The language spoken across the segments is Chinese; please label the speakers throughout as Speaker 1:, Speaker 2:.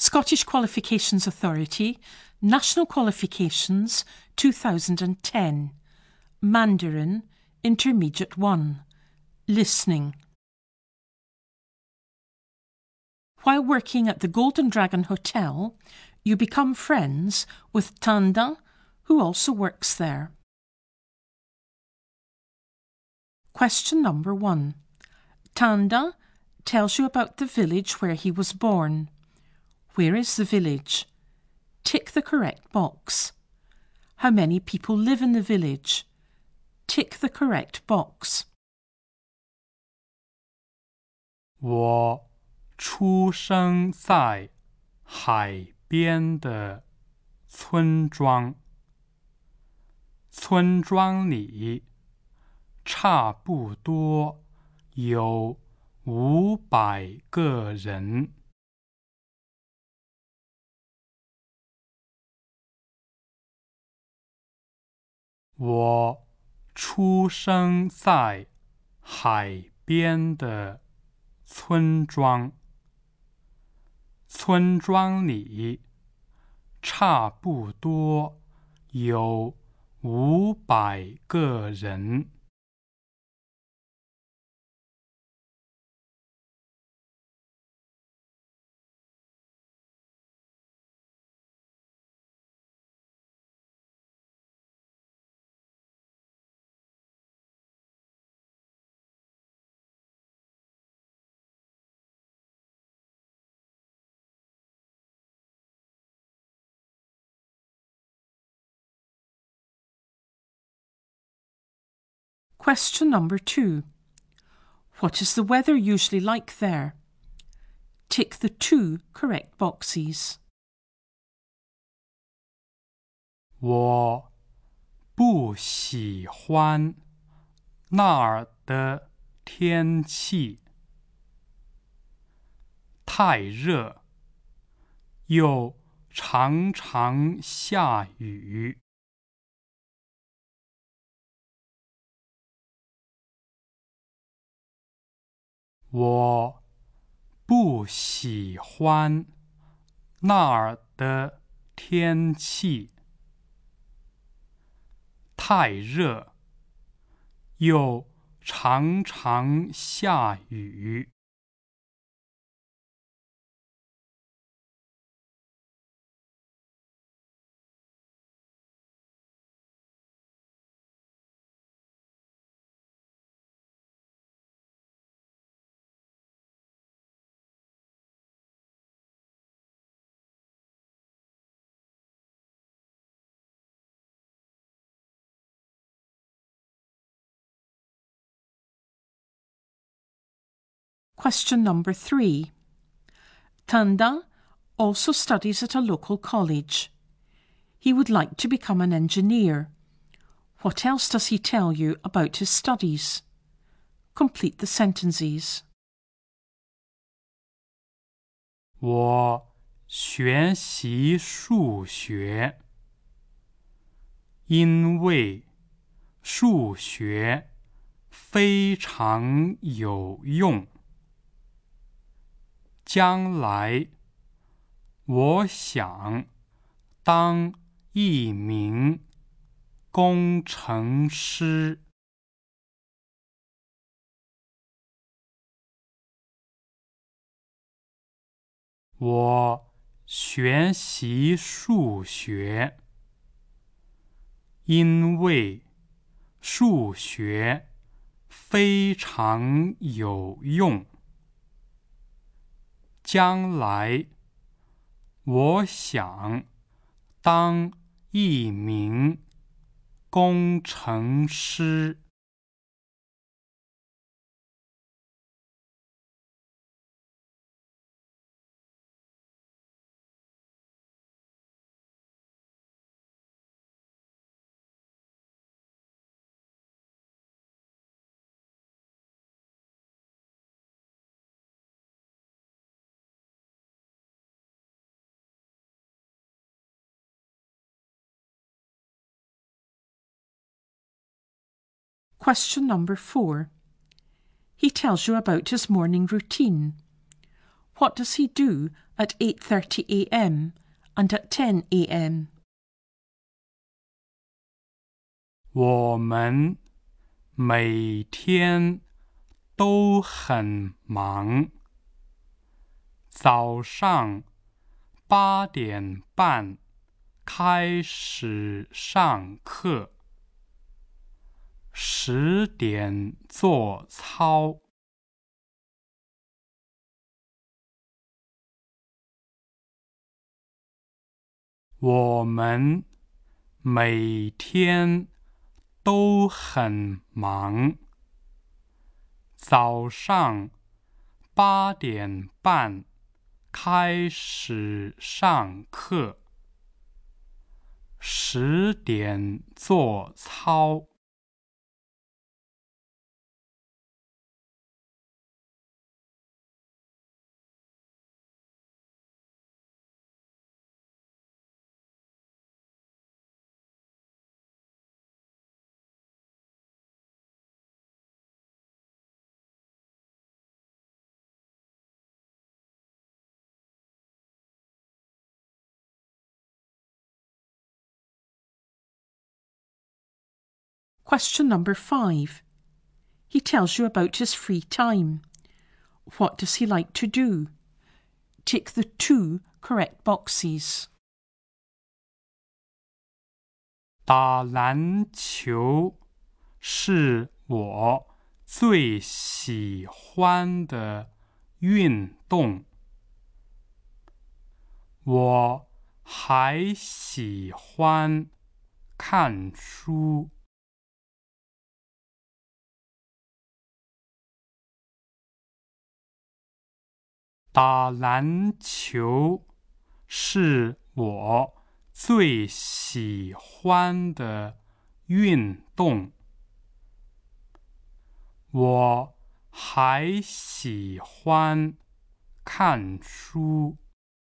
Speaker 1: Scottish Qualifications Authority, National Qualifications 2010, Mandarin, Intermediate 1, Listening. While working at the Golden Dragon Hotel, you become friends with Tanda, who also works there. Question number 1. Tanda tells you about the village where he was born. Where is the village? Tick the correct box. How many people live in the village? Tick the correct box.
Speaker 2: 我出生在海边的村庄，村庄里差不多有500个人。我出生在海边的村庄，村庄里差不多有500个人。
Speaker 1: Question number 2. What is the weather usually like there? Tick the 2 correct boxes.
Speaker 2: 我不喜欢那儿的天气，太热，又常常下雨。我不喜欢那儿的天气，太热，又常常下雨。
Speaker 1: Question number 3. Tanda also studies at a local college. He would like to become an engineer. What else does he tell you about his studies? Complete the sentences.
Speaker 2: 我学习数学，因为数学非常有用。将来我想当一名工程师。我学习数学，因为数学非常有用。将来我想当一名工程师。
Speaker 1: Question number 4. He tells you about his morning routine. What does he do at 8:30 a.m. and at 10 a.m.?
Speaker 2: 我们每天都很忙。早上8点半开始上课，10点做操。我们每天都很忙。早上8点半开始上课，10点做操。
Speaker 1: Question number 5. He tells you about his free time. What does he like to do? Tick the 2 correct boxes.
Speaker 2: 打篮球是我最喜欢的运动。我还喜欢看书。打篮球是我最喜欢的运动。我还喜欢看书。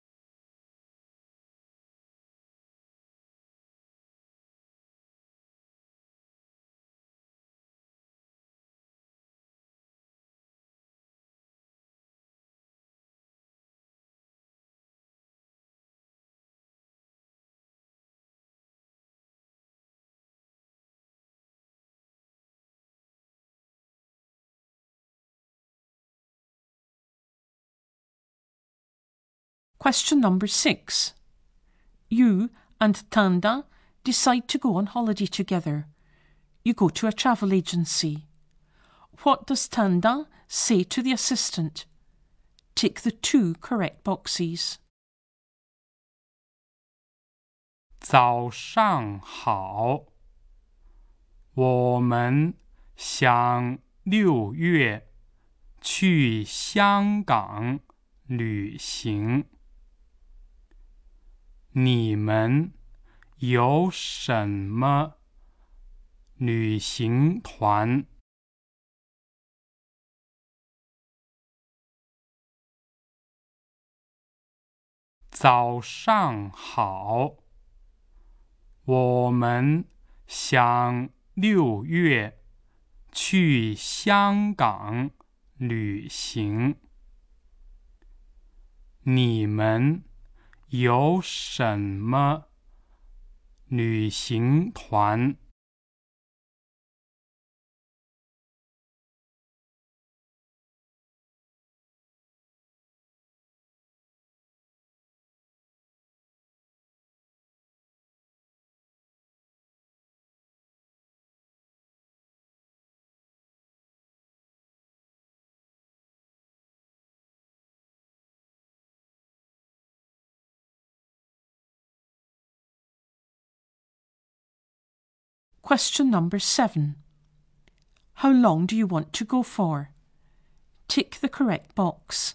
Speaker 1: Question number 6. You and Tanda decide to go on holiday together. You go to a travel agency. What does Tanda say to the assistant? Tick the 2 correct boxes.
Speaker 2: 早上好，我们想6月去香港旅行。你们有什么旅行团？早上好，我们想6月去香港旅行。你们有什么旅行团？
Speaker 1: Question number 7. How long do you want to go for? Tick the correct box.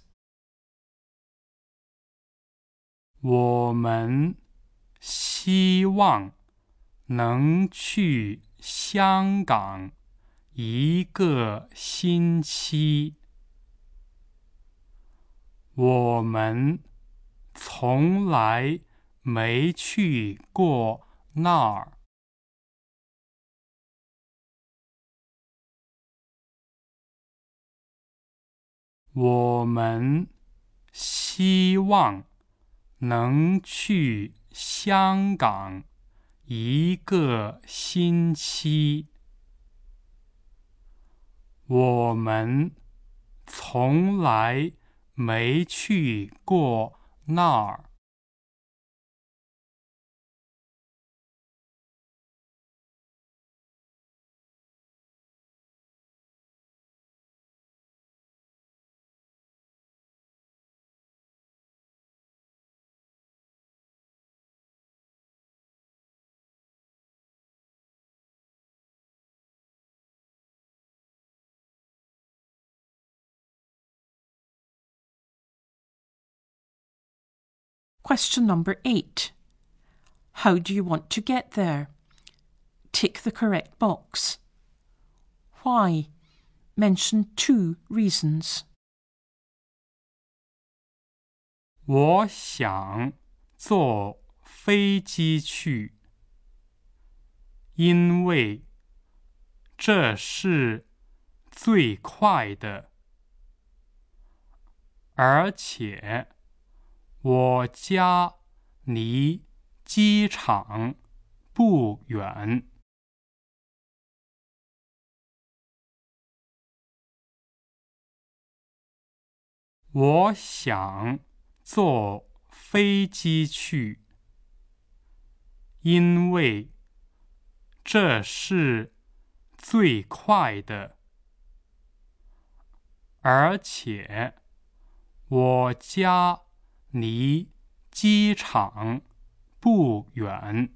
Speaker 2: 我们希望能去香港1个星期。我们从来没去过那儿。我们希望能去香港1个星期。我们从来没去过那儿。
Speaker 1: Question number 8. How do you want to get there? Tick the correct box. Why? Mention 2 reasons.
Speaker 2: 我想坐飞机去，因为这是最快的，而且我家离机场不远。我想坐飞机去，因为这是最快的，而且我家离机场不远。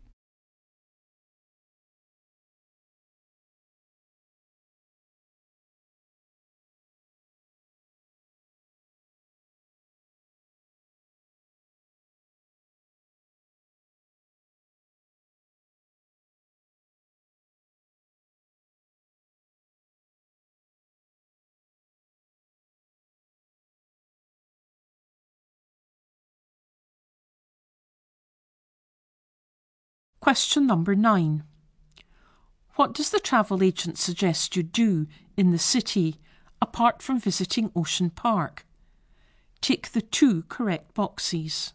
Speaker 1: Question number 9. What does the travel agent suggest you do in the city apart from visiting Ocean Park? Tick the 2 correct boxes.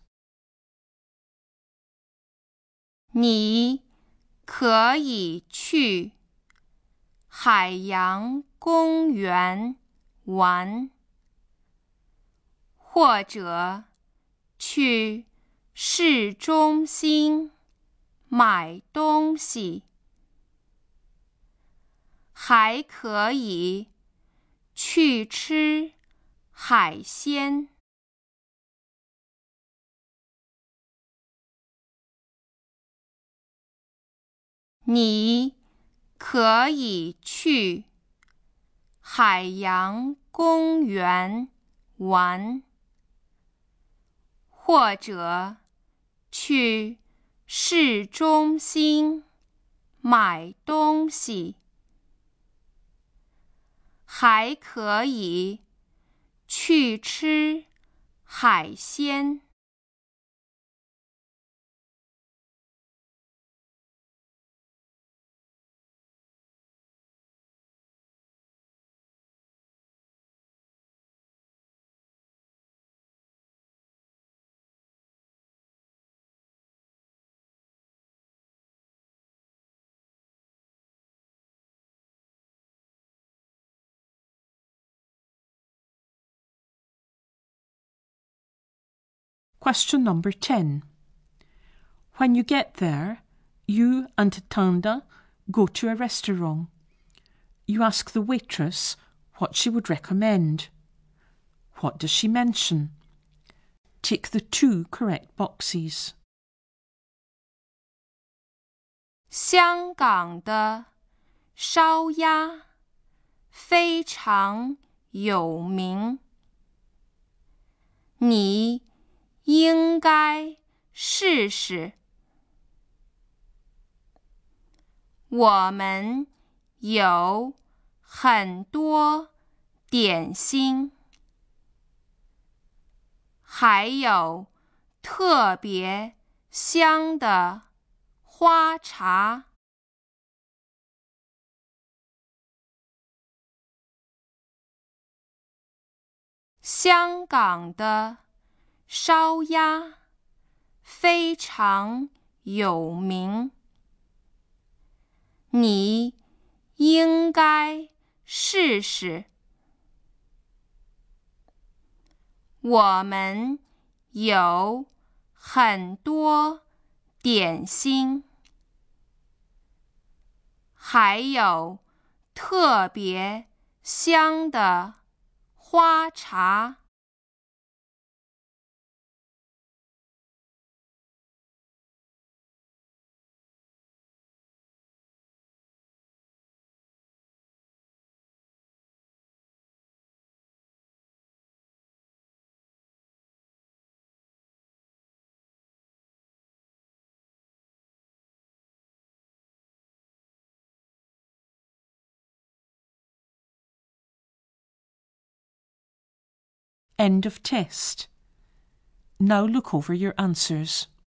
Speaker 3: 你可以去海洋公园玩，或者去市中心买东西，还可以去吃海鲜。你可以去海洋公园玩，或者去市中心买东西，还可以去吃海鲜。
Speaker 1: Question number 10. When you get there, you and Tanda go to a restaurant. You ask the waitress what she would recommend. What does she mention? Tick the 2 correct boxes.
Speaker 3: 香港的烧鸭非常有名，你应该试试。我们有很多点心，还有特别香的花茶。香港的烧鸭非常有名，你应该试试。我们有很多点心，还有特别香的花茶。
Speaker 1: End of test. Now look over your answers.